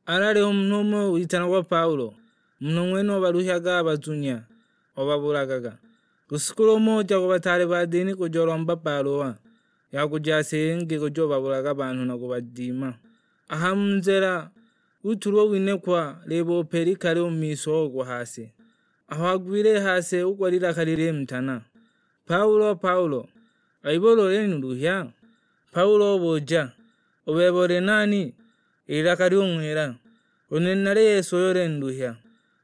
Alaliho omunhu witanagwa Paulo. Munhu mwene obaluhyaga abazunya obabulagaga. Lusiku lumoja kubatali ba dini kujolomba Paulo yakuja asenge kujo babulaga abantu na kubadima. Aha munzira utulo winekwa lebo perikali omiso ogwo hasi. Aho agwire hasi ukwalira kalire mtana. Paulo aibolo luhya. Paulo boja obebore nani ila kali umwira onenale Yesu yore nduhya.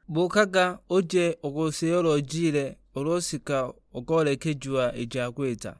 Bukaga oje ogoseyolo jire olosika ogolekejwa ejakweta.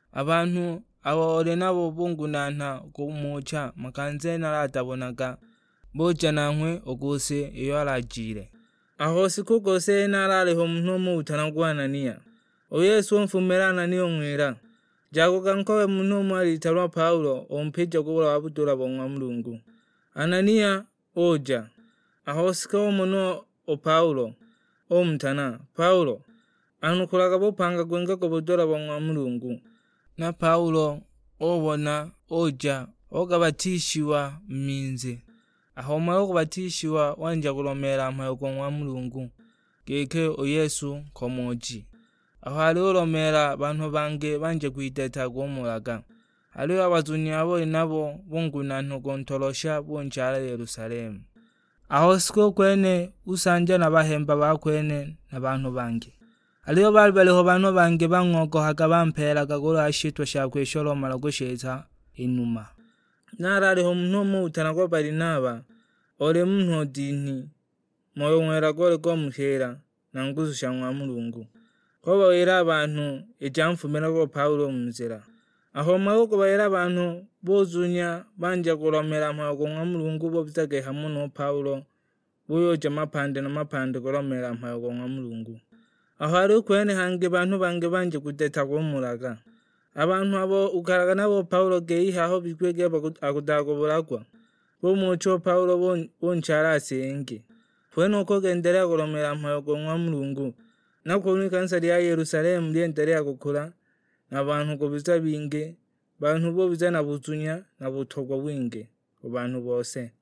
Abantu abole nabo bungunana kumucha makanze naratabonaga boja namwe ogose iyo alajire. Aho siku gose naraleho munhu utanagwa Anania. Yesu mfumera Anania omwira. Jago kankowe munhu mwali talwa Paulo ompeja kubula wabudura bongwa Mulungu. Anania oja. Aho sika munhu o Paulo omtana. Paulo anukulaga bopanga gwenga kubudura bongwa Mulungu. Na Paulo obona oja ogabatishiwa minze. Aho maro kubatishiwa wanja kulomera amayogo mwa Mulungu. Geke o Yesu komoji. Aho alolomera bantu bange banje kwiteta gomulaga. Aliyo abazunya abo nabo bungunano gontolosha bonjala Yerusalemu. Aho siko kwene usanja nabahemba bakwene nabantu bange. Aliyo baliho bantu bange bangoko hakabampera gagolo ashitwa shakwesholo malagoshetsa inuma. Naraliho munhu utanagwa Barinaba ole munhu dini moyo mwera gole gomuhera na nguzu shamwa Mulungu. Koba wera abantu ejamfumira ko Paulo munzira. Aho maboko bayera abantu bozunya banja kulomera amayogo mwa Mulungu bo bitage hamwe no Paulo buyoja mapande na mapande kulomera amayogo mwa Mulungu. Aho ari kwene hange bantu bange banje kudeta gomulaga. Abantu abo ukaraga nabo Paulo geiha aho bikwege akudago bulagwa. Bo mucho Paulo bonchara asenge. Fweno ko gendelea kulomera amayogo mwa Mulungu. Nakoni kanisa lya Yerusalemu liendelea gukura n'abantu kubiza binge bantu bo bizana buzunya na butogwa bwinge ku bantu bose.